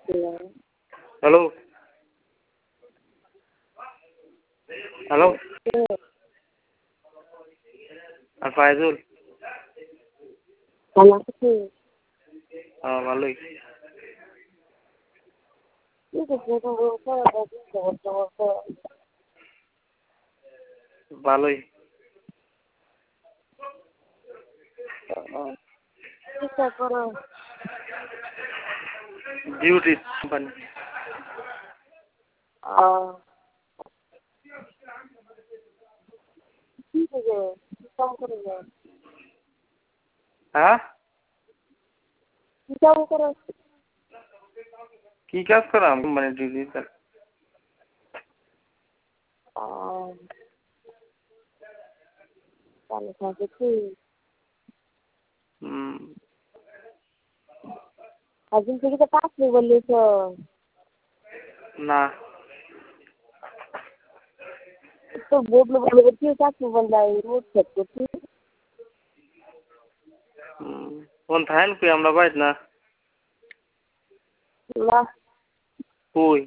Hello hello Faizul ভালো আছি। ভালোই ভালোই ডিউটি কোম্পানি হ্যাঁ কি কাজ করাম কোম্পানি ডিউটি একদিন থেকে তো পাসনি বললি তো না তো বদলে বলে তুই চাকরি বললাই রোড সেট করছি কোন থাকেন কই আমরা বাইর না না কই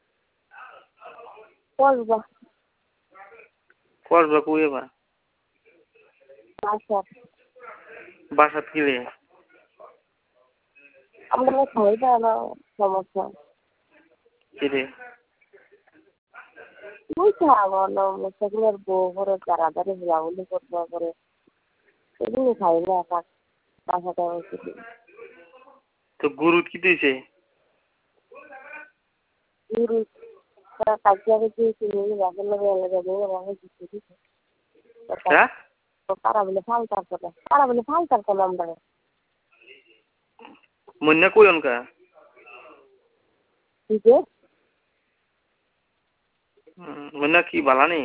করবা করবা কই এবার আচ্ছা বাসাত কি রে আমরা খাই না সমস্যা কি রে ওই খাওয়া না সেগুলোর বউ করে তাড়াতাড়ি ঘোরাঘুরি করতে করে সেগুলো খাই না বাসাটা হচ্ছে তো গরু কি দিয়েছে কাজিয়াকে দিয়েছি রাখের লগে এলাকা দিয়ে রাখে দিচ্ছে হ্যাঁ তারা বলে ফালতার কথা তারা বলে ফালতার কথা আমরা মন্যা কই অনকা ঠিক আছে মন্যা কি বালা নেই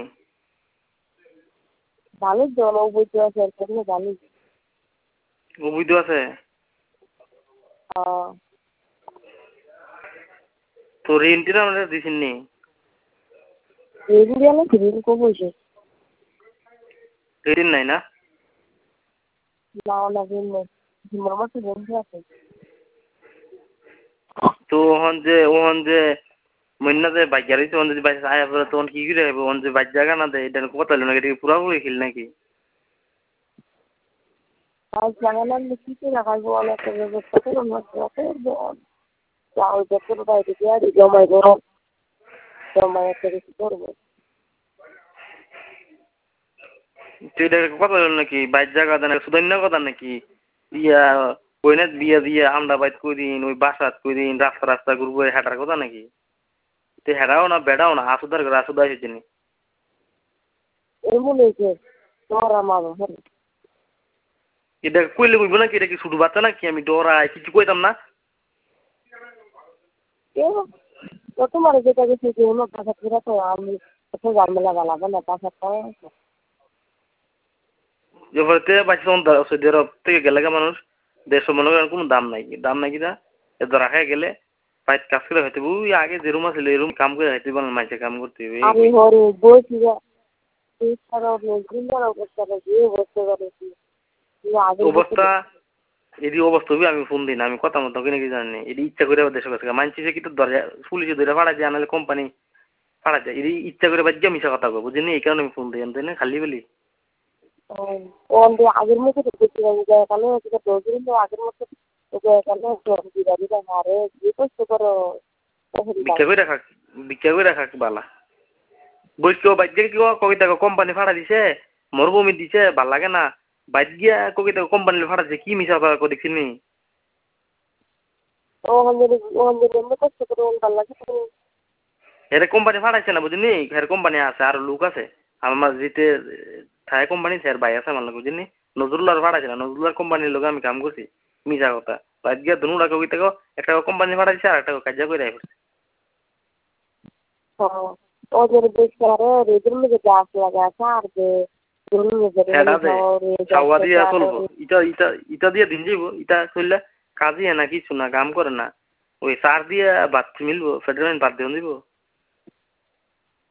ভালো জন বইতে আছে এরকম ভালো অবৈধ আছে তো রেন্টিরা আমরা দিছেন নি এগুলি আলো ঋণ কম হয়েছে রেন্ট নাই না না না ঋণ নেই আমার মতো বন্ধু আছে তো ওহন যে মন্যা যে বাইক গাড়ি তখন যদি বাইক আয়া পড়ে তখন কি করে হবে ওহন যে বাইক জায়গা না দেয় এটা কথা হলো নাকি এটা পুরাপুরি খেল নাকি আর জানালাম কিছু রাখাবো অনেক ব্যবস্থা করে ওই বেতন বাইরে দিয়ে আর জমাই করো জমাই একটা কিছু করবো তো এটা কথা হলো নাকি বাইক জায়গা দেয় নাকি সুদান্য কথা নাকি ইয়া বইনাথ বিয়া দিয়ে আমরা বাইক করে দিন ওই বাসাত করে দিন রাস্তা রাস্তা ঘুরবো হেঁটার কথা নাকি তো হেঁটাও না বেড়াও না আসুদার করে আসুদা এসেছে নি এমন হয়েছে তোমার আমার এটা কইলে কইব নাকি এটা কি ছোট বাচ্চা নাকি আমি ডরাই কিছু কইতাম না তোমার যেটা গেছে যে হলো পাশা ফেরা তো আমি কোথাও ঝামেলা বালাবো না পাশা এবারে বাইশ সৌদি আরব থেকে গেলে মানুষ দেড়শো মনে করেন কোনো দাম নাই কিনা এ ধরা খাই গেলে বাইক কাজ করে হইতে ওই আগে যে রুম আছিল এই রুম কাম করে হইতে বলেন মাইসে কাম করতে হবে আমি হরে বলছি অবস্থা এদি অবস্থা হবে আমি ফোন দিই না আমি কথা মতো কিনে কি জানি এটি ইচ্ছা করে দেশের কাছে মানছি কি তো দরজা পুলিশে ধরে ফাড়া যায় নাহলে কোম্পানি ফাড়া যায় এটি ইচ্ছা করে বাজ্যা মিশা কথা কব বুঝিনি এই কারণে আমি ফোন দিই আমি না খালি বলি আগের মতো আগের মতো হারে যে কষ্ট করো ভিক্ষা করে রাখা বালা বই কেউ বাজ্যা কেউ কবিতা কোম্পানি ফাড়া দিছে মরুভূমি দিছে ভাল লাগে না বাদ গিয়া কবিতা কোম্পানি ফাড়া দিছে কি মিশা কথা দেখছিনি এর কোম্পানি ফাড়াইছে না বুঝিনি এর কোম্পানি আছে আর লোক আছে আমার যেতে থাই কোম্পানি স্যার ভাই আছে আমার বুঝিনি নজরুল্লাহর ফাড়াইছে না নজরুল্লাহর কোম্পানির লোক আমি কাম করছি মিশা কথা বাদ গিয়া দুটা কবিতা একটা কোম্পানি ফাড়াইছে আর একটা কাজা করে রাখছে ওদের দেখতে আরে রেজের মধ্যে গাছ লাগা আর যে খাওয়া দিয়া চলবো ইটা দিয়ে দিন যাইব ইটা চললে কাজই না কিছু না কাম করে না ওই সার দিয়ে ভাত মিলবো ফেডারেল ভাত দিয়ে দিব